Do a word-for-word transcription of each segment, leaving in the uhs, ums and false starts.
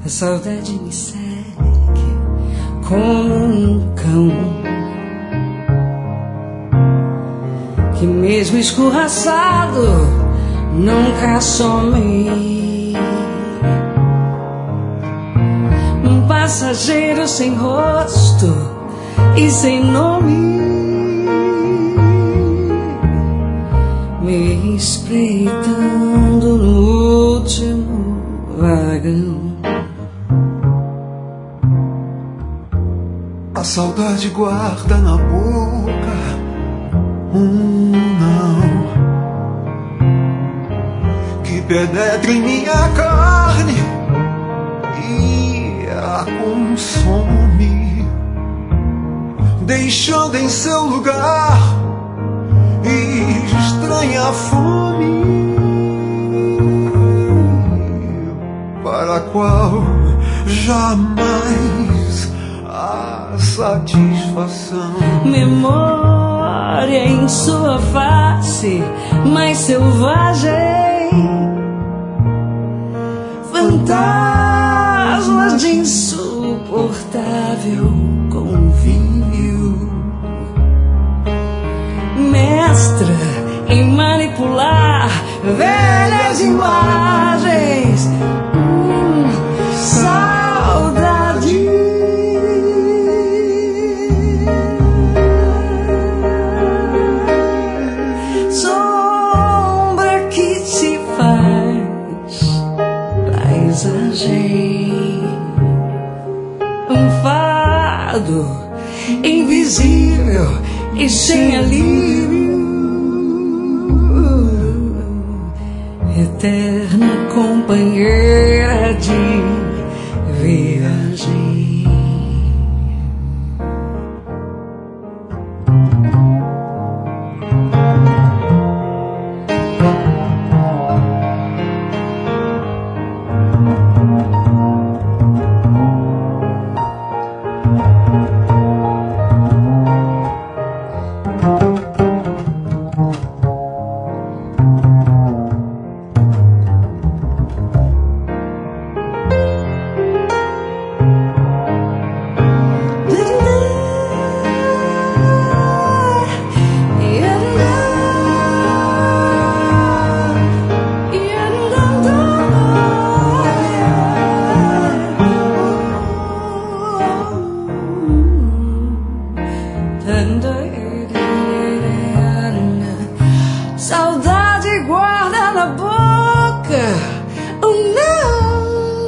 A saudade me segue como um cão que mesmo escorraçado nunca some. Um passageiro sem rosto e sem nome, me espreitando no último vagão. A saudade guarda na boca um não que penetra em minha carne e a consome, deixando em seu lugar estranha fome, para a qual jamais há satisfação. Memória em sua face mais selvagem, fantasmas de insuportável convívio, mestra em manipular velhas imagens. Hum, saudade. Sombra que se faz paisagem, um fado invisível e sem alívio, eterna companheira de viagem. Saudade guarda na boca o não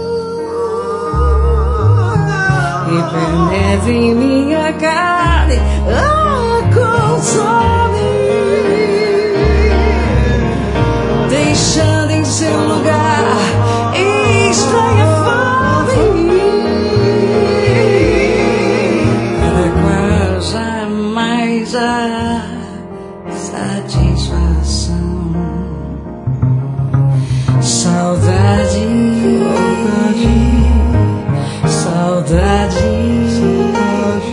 e penetra em minha carne, a consome, deixando em seu lugar estranha fome, da qual jamais há satisfação. Saudade, saudade, saudade.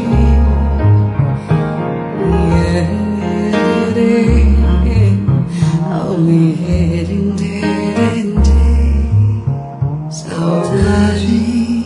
Ao me render, saudade.